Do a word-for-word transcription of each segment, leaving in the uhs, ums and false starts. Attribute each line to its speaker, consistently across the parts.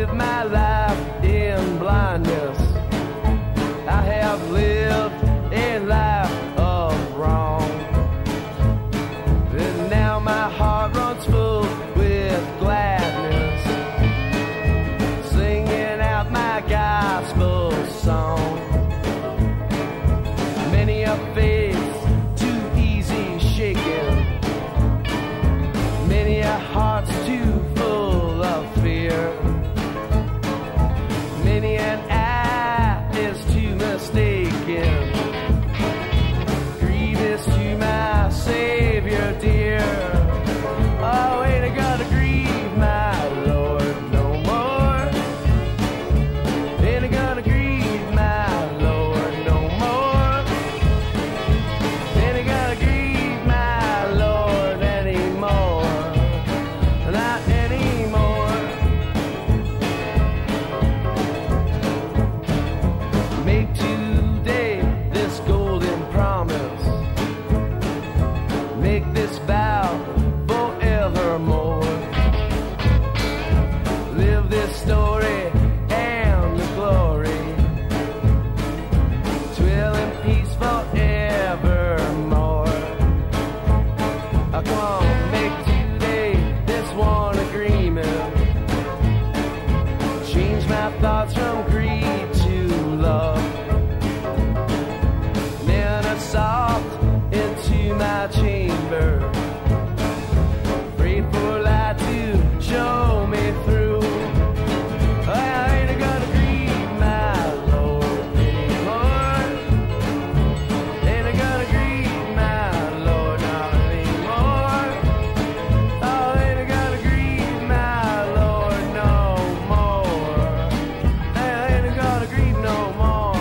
Speaker 1: lived my life in blindness. I have lived a life of wrong. And now my heart runs full with gladness, singing out my gospel song. Many a faith too easy shaken, many a heart's too full of fear, many an eye is too mistaken, grievous to my Savior dear. Oh, ain't I gonna grieve my Lord no more? Ain't I gonna grieve my Lord no more? Ain't I gonna grieve my Lord anymore? Not anymore. Make today this golden promise, make this vow forevermore. Live this story and the glory, dwell in peace forevermore. Oh, come on, make today this one agreement, change my thoughts from greed to love, then assault into my chamber, pray for light to show me through. I ain't gonna grieve my Lord anymore. Ain't gonna grieve my Lord not anymore. Oh, ain't gonna grieve my Lord no more. Ain't gonna grieve no more.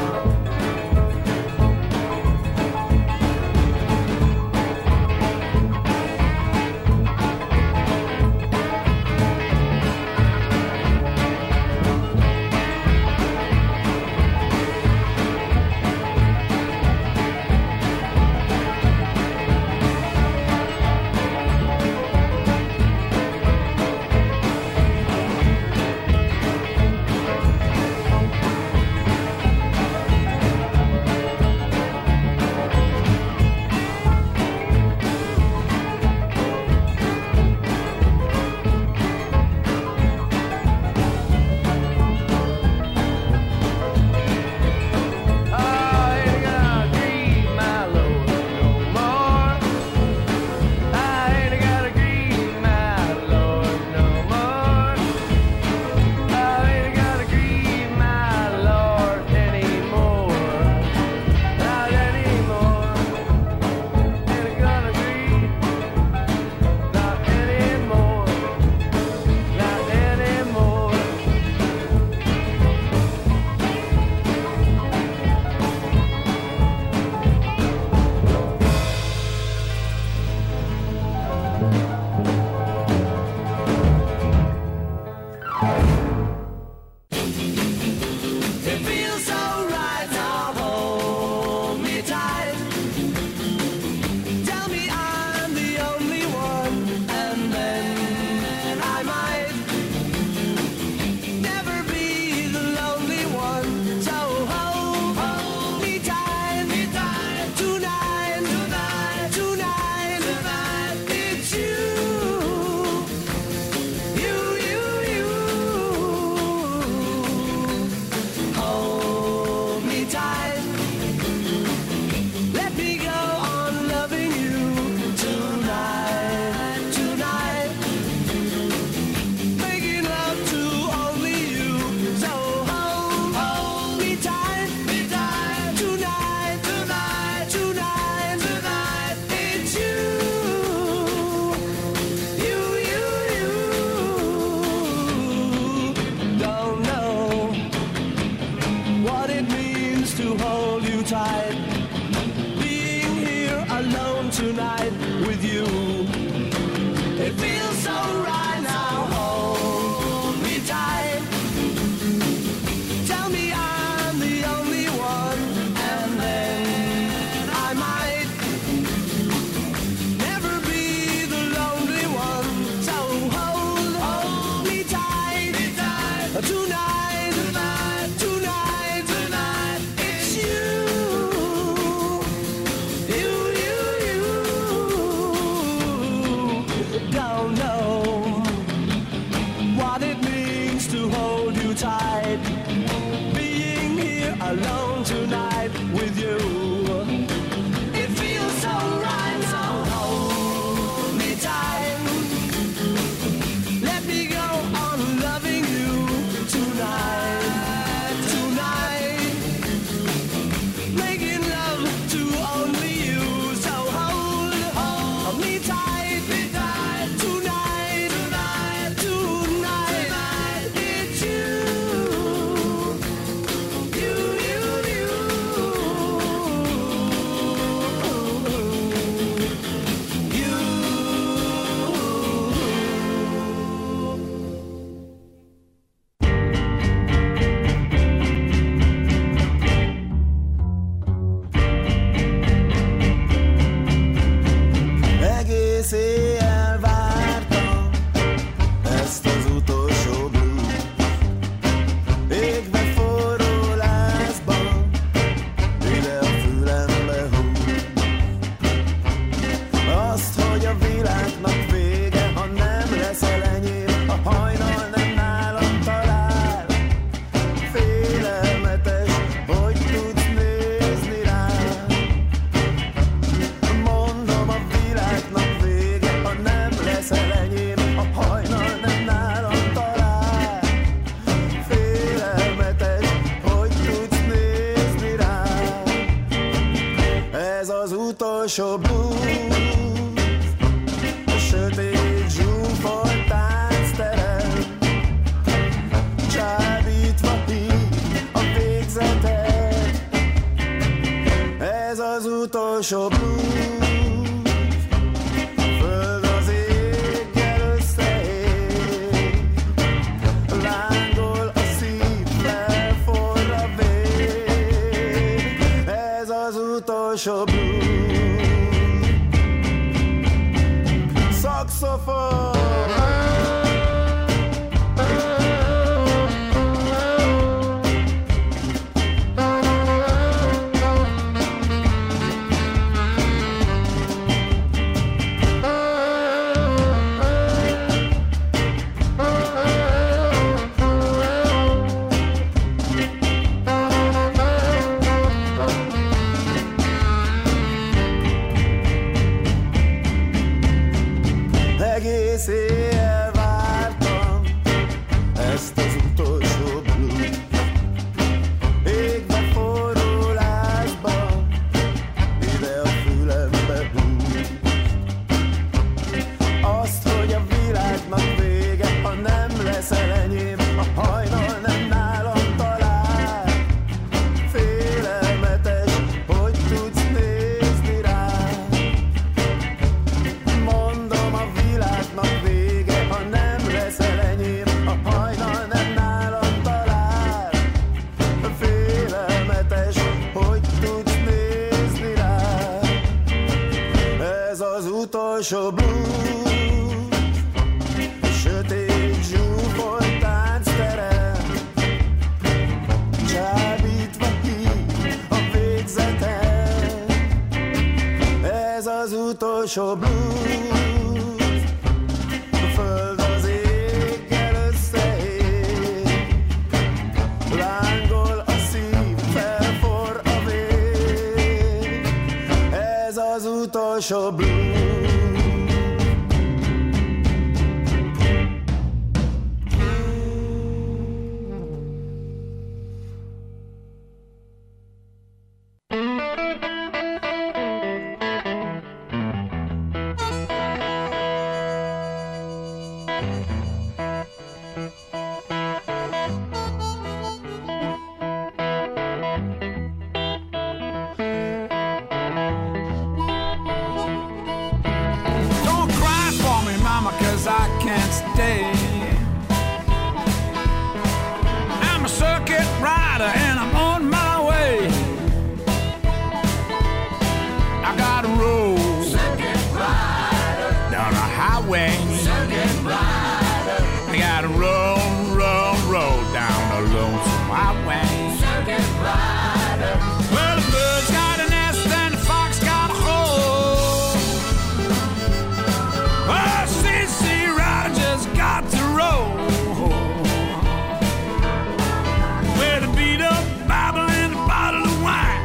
Speaker 2: To Egész éjjel vártam ezt az utolsó blues. Égve forró lázban, ide a fülembe húz. Azt, hogy a világnak vége, ha nem leszel enyém, a hajnal nem nálam talál. Félelmetes, hogy tudsz nézni rám. Mondom, a világnak vége, ha nem leszel enyém, a hajnal nem nálam talál. Félelmetes, hogy tudsz nézni rám. Ez az utolsó blues, a sötét zsúfolt táncterem, csábítva hív a végzetet. Ez az utolsó blues, a föld az éggel összeér, lángol a szív, felforr a vér. Ez az utolsó blues. Saxophone. Egész éjjel vártam ezt az utolsó blues. Égve forró lázban, ide a fülembe húz. Azt, hogy a világnak vége, ha nem leszel enyém, a hajnal nem nálam talál. Félelmetes, hogy tudsz nézni rám. Mondom, a világnak vége, ha nem leszel enyém, a hajnal nem nálam talál. Félelmetes, hogy tudsz nézni rám. Ez az utolsó blues, a sötét zsúfolt táncterem, csábítva hív a végzetet. Ez az utolsó blues, a föld az éggel összeér, lángol a szív, felforr a vér. Ez az utolsó blues.
Speaker 3: Don't cry for me, mama, 'cause I can't stay. I'm a circuit rider and I'm on my way. I gotta roll circuit rider down the highway. Circuit rider. I gotta roll, roll, roll down the lonesome highway. Circuit rider. Well, the bird's got a nest and the fox got a hole. Oh, C C Rider just got to roll. With a beat up Bible and a bottle of wine.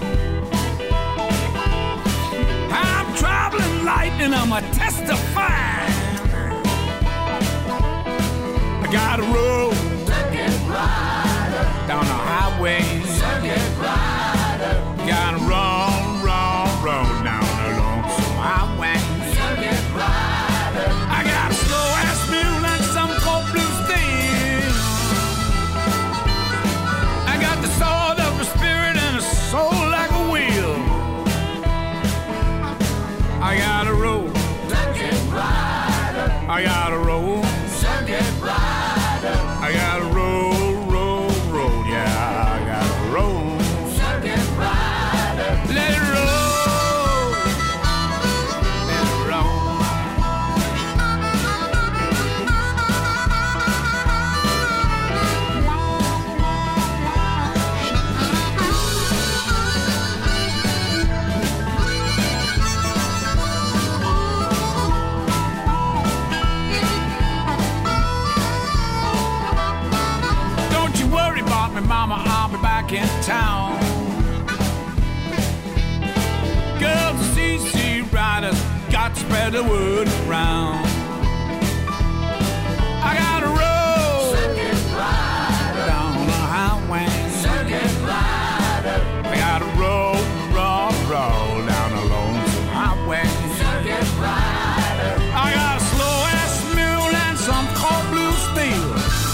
Speaker 3: I'm traveling light and I'm a testifying. I gotta roll circuit rider down the highway. Circuit rider. Gotta roll, roll, roll down the lonesome highway. Circuit rider. I got a slow ass mule and some cold blue steel. I got the sword of the spirit and a soul like a wheel. I gotta roll circuit rider. I gotta roll circuit rider. I gotta roll, roll, roll, yeah, I gotta roll circuit rider. Let it roll, let it roll. spread the word around. I got a road circuit rider down the highway. Circuit rider. I got a road, road, road down the lonesome highway. Circuit rider. I got a slow ass mule and some cold blue steel.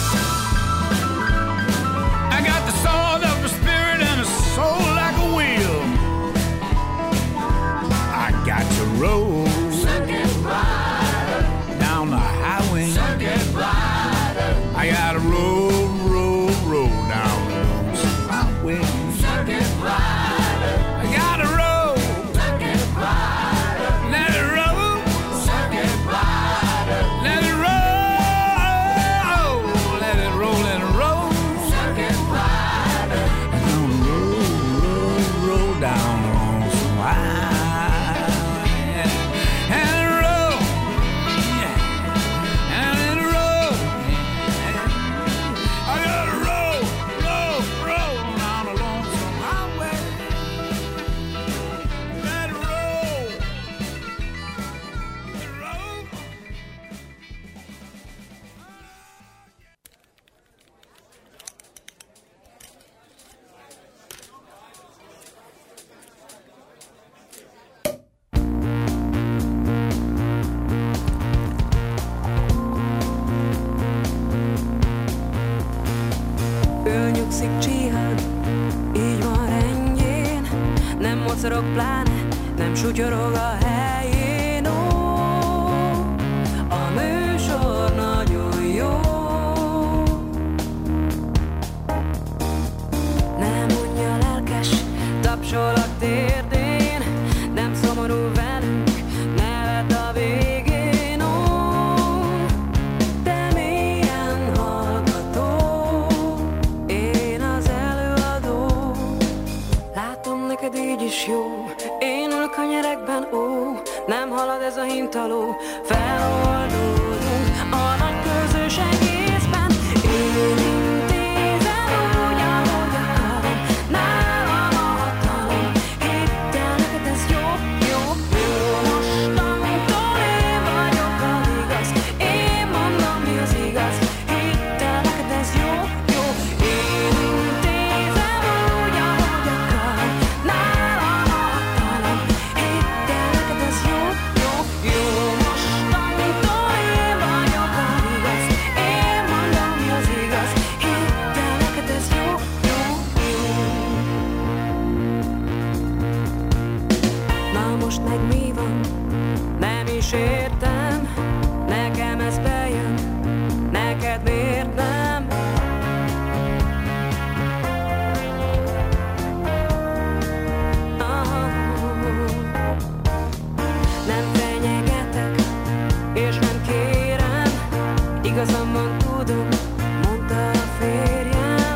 Speaker 3: I got the sword of the spirit and a soul like a wheel. I got to roll circuit rider down the highway. Circuit rider. I got to roll, roll, roll down the lonesome highway. Circuit rider. I got to roll circuit rider. Let it roll circuit rider. Let it roll. Let it roll, let it roll circuit rider. And roll, roll, roll down the lonesome highway.
Speaker 4: Pláne nem sutyorog a helyén, ó, a műsor nagyon jó. Nem mondja lelkes, tapsol a térdén, nem szomorú velünk, nevet a végén, ó, de mélyen hallgató, én az előadó. Látom, neked így is jó. Én ülök a nyerekben, ó, nem halad ez a hintaló. Feloldódunk a nagy közös egészben. Én intézem úgy, ahogy akarom, nálam a hatalom. Hidd el, neked ez jó, jó, jó. Mostantól én vagyok az igaz, én mondom, mi az igaz. Hidd el, neked ez jó, jó. Én intézem úgy, ahogy akarom, nálam a hatalom. Hidd el, neked ez jó, jó, jó. Mostantól én vagyok az igaz, én mondom, mi az igaz. Hidd el, neked ez jó, jó, jó. Na most meg mi van? Nem is értem. Nekem ez bejön, neked miért nem? Aha. Nem fenyegetek, és nem kérem. Igazam van, tudom, mondta a férjem.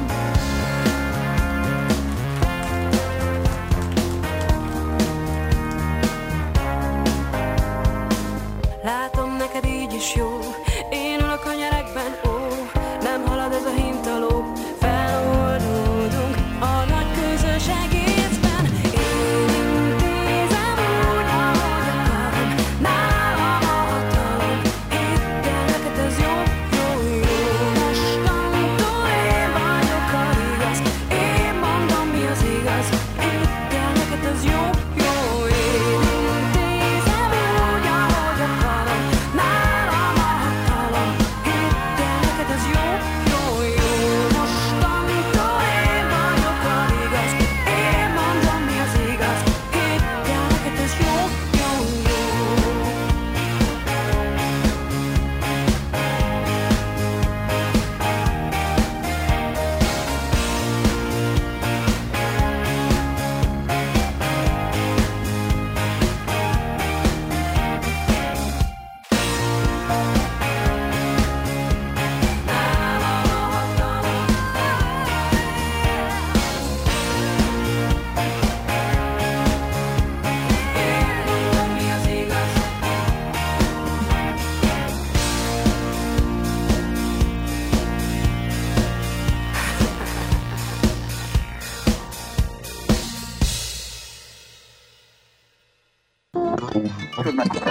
Speaker 4: Látom, neked így is jó. Én ülök a nyerekben, ó, nem halad ez a hintaló. Feloldódunk a nagy közös egészben. Én intézem úgy, ahogy akarom, nálam a hatalom. Hidd el, neked ez jó, jó, jó. Mostantól én vagyok az igaz, én mondom, mi az igaz. Hidd el, neked ez jó, jó. Én intézem úgy, ahogy akarom, nálam a hatalom. Hidd el,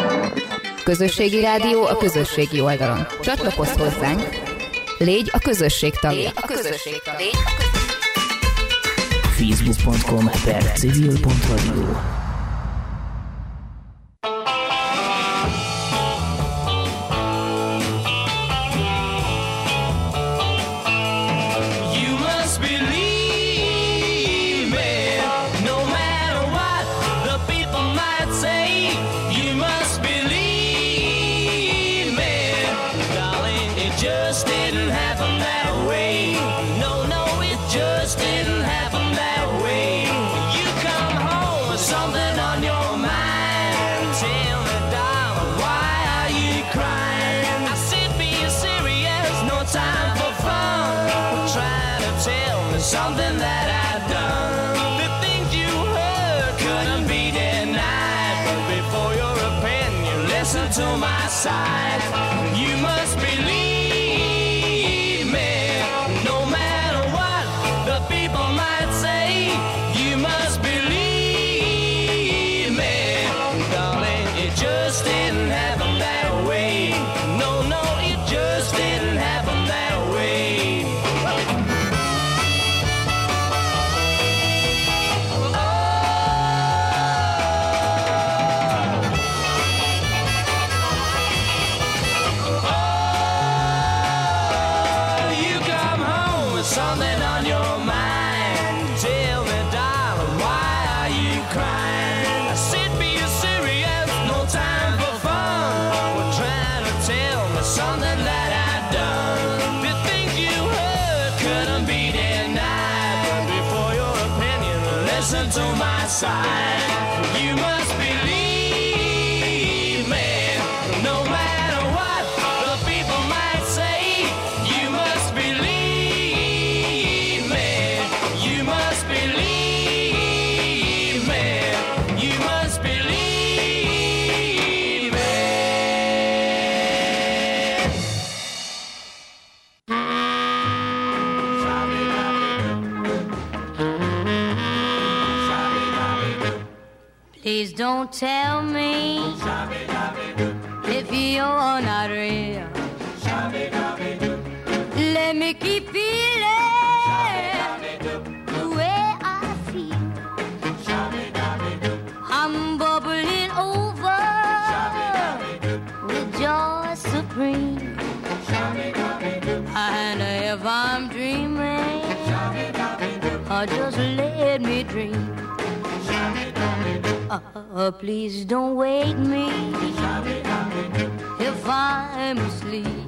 Speaker 5: Közösségi rádió a közösségi oldalon. Csatlakozz hozzánk, légy a közösség tagja. Légy a közösség tagja.
Speaker 6: facebook pont com per civil pont radio.
Speaker 7: Something that I've done. The things you heard couldn't be denied. But before your opinion, listen to my side. You must believe me, no matter what the people might say. You must believe me, darling. It just didn't happen that way. No, no, it just didn't happen that way. Something on your mind. Tell me, darling, why are you crying? I said be serious, no time for fun. We're trying to tell me something that I've done. The things you heard couldn't be denied. But before your opinion, listen to my side. You must believe me, no matter what the people might say. You must believe.
Speaker 8: Please don't tell me if you're not real. Let me keep feeling the way I feel. I'm bubbling over with joy supreme. And if I'm dreaming, oh, just let me dream. Uh, please don't wake me if I'm asleep.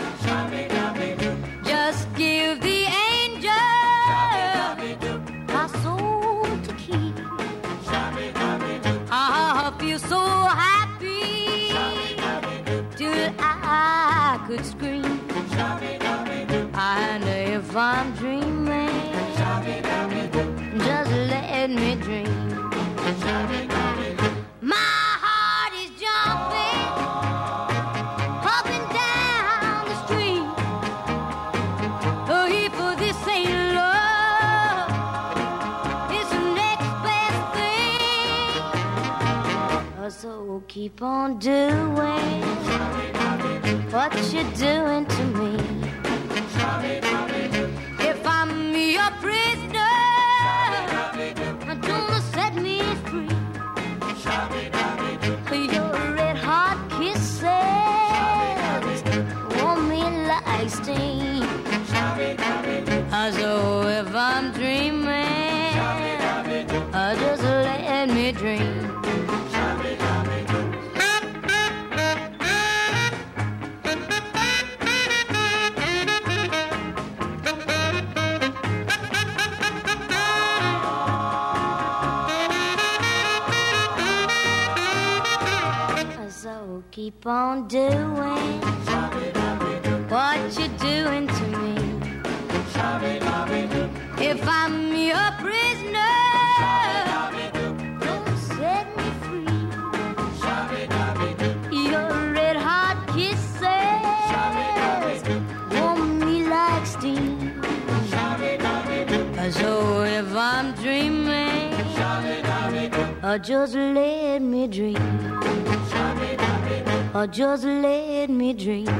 Speaker 8: Just give the angel my soul to keep. I feel so happy till I could scream. And if I'm dreaming, just let me dream. My heart is jumping up and down the street. Oh, if this ain't love, it's the next best thing. So keep on doing what you're doing to me. If I'm your prisoner, don't set me free. Your red hot kisses warm me like steam. So if I'm dreaming, just let me dream. Keep on doing what you're doing to me. If I'm your prisoner, don't set me free. Your red hot kisses warm me like steam. So if I'm dreaming, just let me dream. or just let me dream.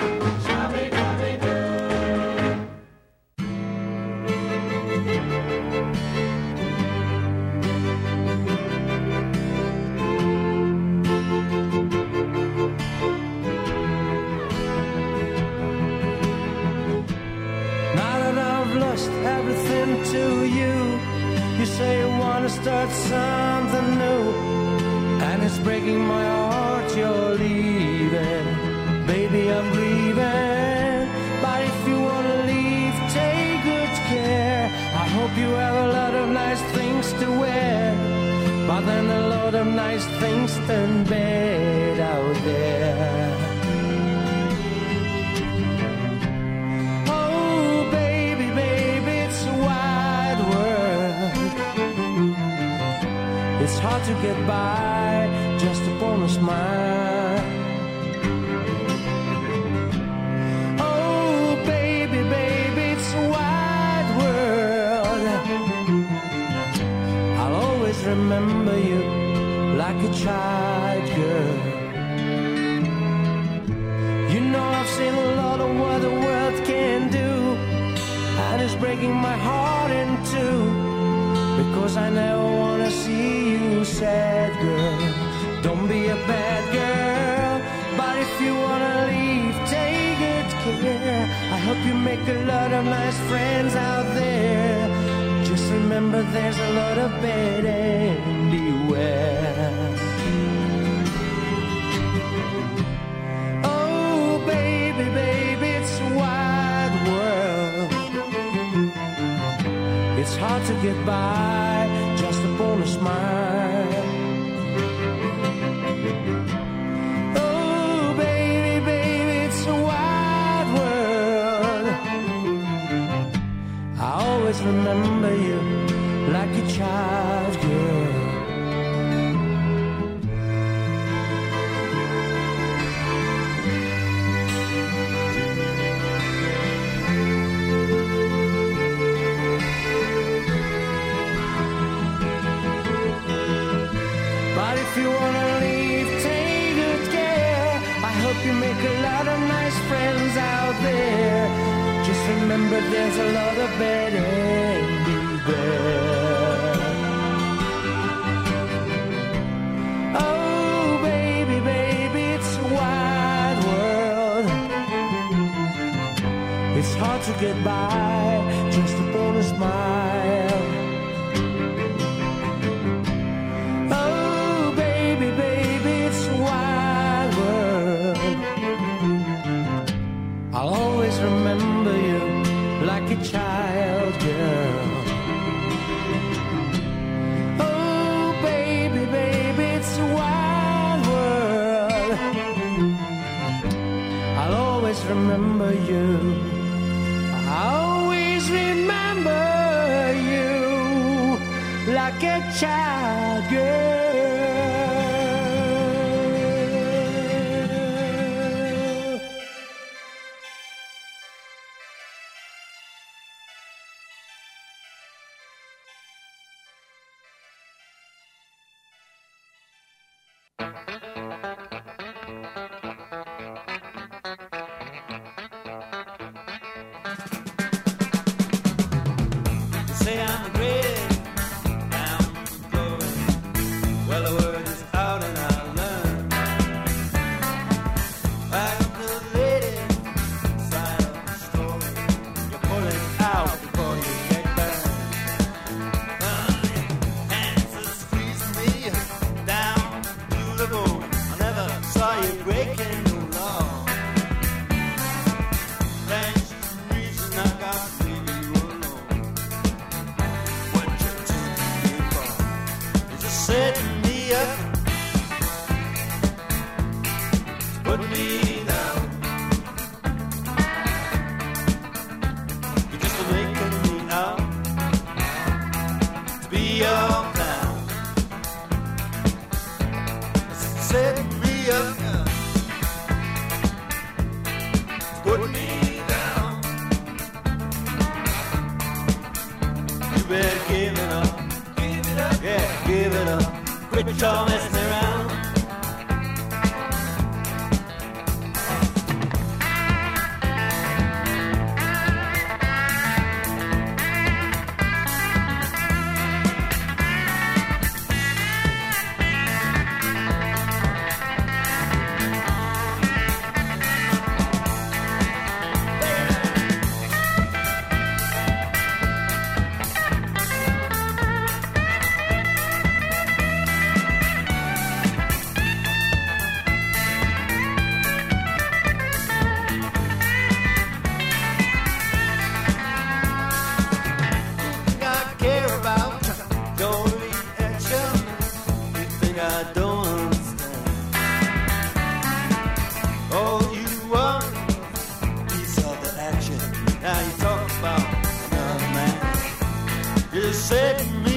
Speaker 1: Everything to you. You say you want to start something new, and it's breaking my heart you're leaving. Baby, I'm grieving, but if you want to leave, take good care. I hope you have a lot of nice things to wear, but then a lot of nice things turn bad out there. It's hard to get by just upon a smile. Oh, baby, baby, it's a wide world. I'll always remember you like a child girl. You know I've seen a lot of what the world can do, and it's breaking my heart in two, because I never wanna see you sad, girl. Don't be a bad girl, but if you wanna leave, take good care. I hope you make a lot of nice friends out there. Just remember there's a lot of bad and beware. Oh, baby, baby, it's a wide world. It's hard to get by just upon a smile. Oh, baby, baby, it's a wide world. I always remember you like a child girl. If you wanna leave, take good care. I hope you make a lot of nice friends out there. Just remember there's a lot of bad and beware. Oh, baby, baby, it's a wide world. It's hard to get by just upon a smile. I'll always remember you like a child girl. Oh, baby, baby, it's a wide world. I'll always remember you. I'll always remember you like a child girl.
Speaker 2: Say I'm the greatest, I'm going. Well, the word is out and I learn. Back to the lady, side of the story. You're pulling out before you get burned. Hands are squeezing me down to the bone. I never saw you breaking the law. Thanks to the reason I got to leave you alone. Setting me up, put me down. You're just making me out to be your clown. Setting me up, put me down. You better give it up. Yeah, give it up. Quit your messing around. setting me